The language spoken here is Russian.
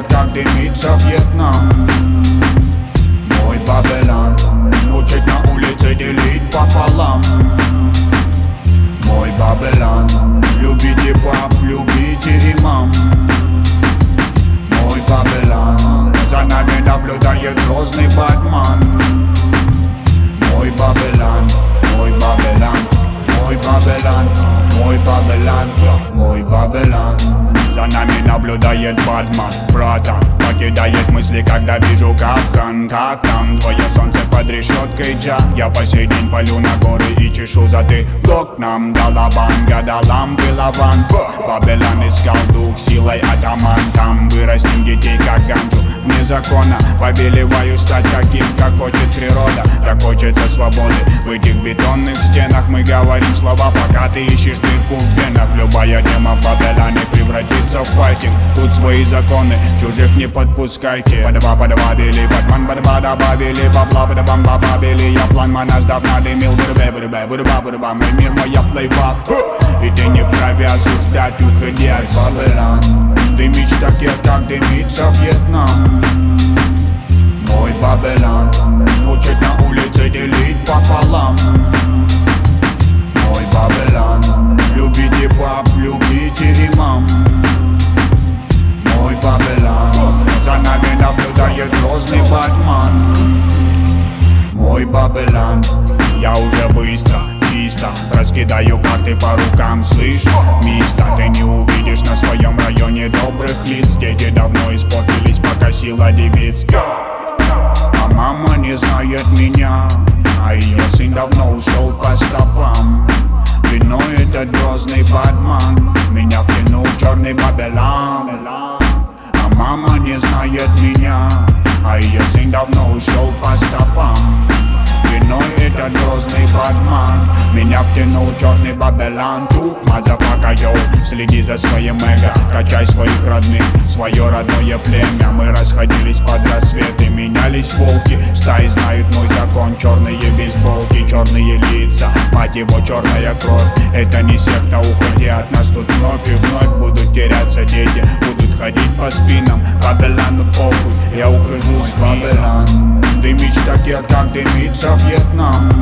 как дымится Вьетнам. Мой Бабелан учит на улице делить пополам. Мой Бабелан, любите пап, любите имам. Мой Бабелан, за нами наблюдает грозный Батман. Мой Бабелан, мой Бабелан, мой Бабелан, мой Бабелан, мой Бабелан. За нами наблюдает Батман, братан. Покидает мысли, когда вижу капкан. Как там твое солнце под решеткой, Джа? Я по сей день палю на горы и чешу затылок. Нам далабан, гадалам, вылаван. Бабелан искал дух, силой атаман. Там вырастим детей, как ганджу. Вне закона повелеваю стать таким, как хочет природа. Так хочется свободы. В этих бетонных стенах мы говорим слова, пока ты ищешь дырку в венах. Любая тема в Бабелане превратится в файтинг. Тут свои законы, чужих не подпускайте. Подва-подва-били, Батман, подва добавили. Бабла-бадабам, бабабили. Я план мана сдав надымил. Вырба, мой мир, моя плейбак. И ты не вправе осуждать, уходи от Бабелан. Дымишь таких, как дымится Вьетнам. Мой Бабелан учит на улице делить пополам. Мой Бабелан, любите пап, любите имам. Мой Бабелан, за нами наблюдает грозный Батман. Мой Бабелан, я уже быстро, чисто раскидаю карты по рукам, слышь, мисто. Ты не увидишь на своем районе добрых лиц. Дети давно испортились, пока сила девиц. А мама не знает меня, а ее сын давно ушел по стопам. Виной этот грозный Батман меня втянул в черный Бабелан. А мама не знает меня, а ее сын давно ушел по стопам. Виной этот грозный Батман меня втянул черный Бабелан. Тут мазафака, йоу, следи за своим эго. Качай своих родных, свое родное племя. Мы расходились под рассвет и менялись волки. Стаи знают мой закон, черные бейсболки, черные лица, мать его, черная кровь. Это не секта, уходи от нас тут вновь и вновь. Будут теряться дети, будут ходить по спинам. Бабелану похуй, я ухожу с Бабелан. Дымишь таких, как дымится Вьетнам.